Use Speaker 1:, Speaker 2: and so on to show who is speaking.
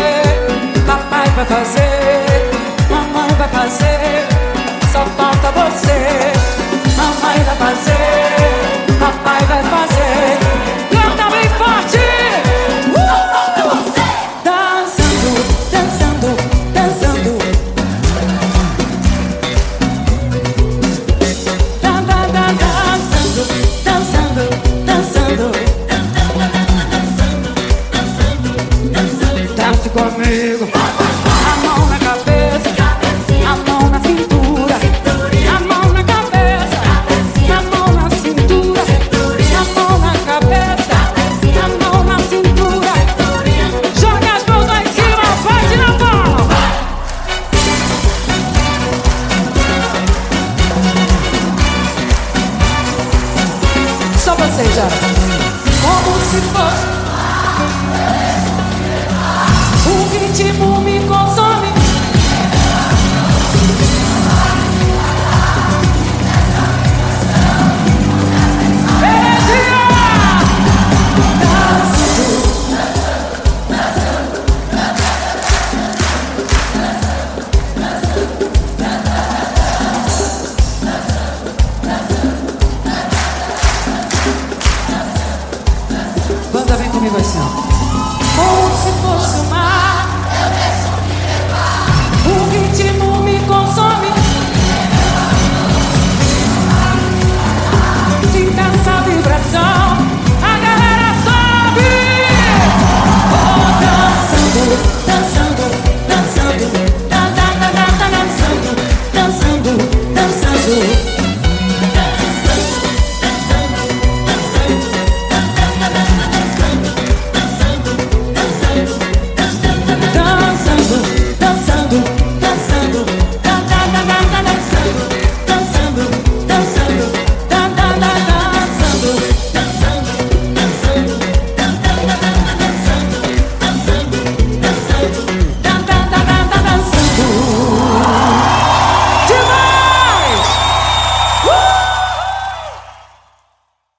Speaker 1: papai vai fazer, mamãe vai fazer, só falta você. Mamãe vai fazer, papai vai fazer. Canta bem forte! Só falta você! Dançando, dançando, dançando. Dançando, dançando, dançando. Dance comigo. A mão na cabeça, a mão na cintura, a mão na cabeça, a mão na cintura, a mão na cabeça, a mão na cintura. Joga as mãos lá em cima, bate na palma. Só você já. Como se fosse o ritmo.